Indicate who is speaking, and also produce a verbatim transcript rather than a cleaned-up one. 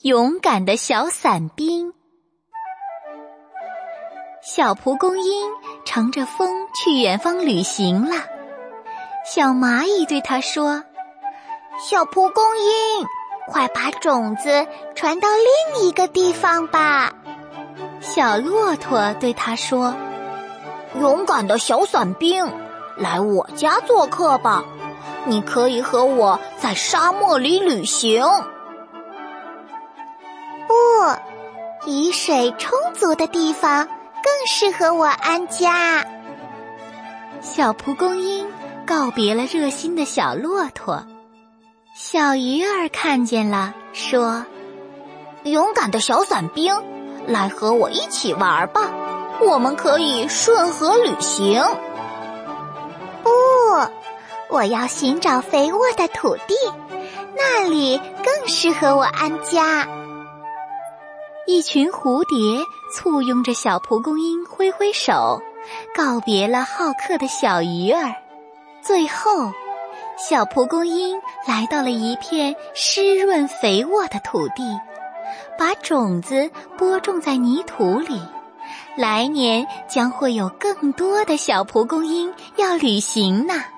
Speaker 1: 勇敢的小伞兵。小蒲公英乘着风去远方旅行了。小蚂蚁对它说：
Speaker 2: 小蒲公英，快把种子传到另一个地方吧。
Speaker 1: 小骆驼对它说：
Speaker 2: 勇敢的小伞兵，来我家做客吧，你可以和我在沙漠里旅行。不，雨水充足的地方更适合我安家。
Speaker 1: 小蒲公英告别了热心的小骆驼。小鱼儿看见了，说：
Speaker 2: 勇敢的小伞兵，来和我一起玩吧，我们可以顺河旅行。不，我要寻找肥沃的土地，那里更适合我安家。
Speaker 1: 一群蝴蝶簇拥着小蒲公英挥挥手，告别了好客的小鱼儿。最后，小蒲公英来到了一片湿润肥沃的土地，把种子播种在泥土里。来年将会有更多的小蒲公英要旅行呢。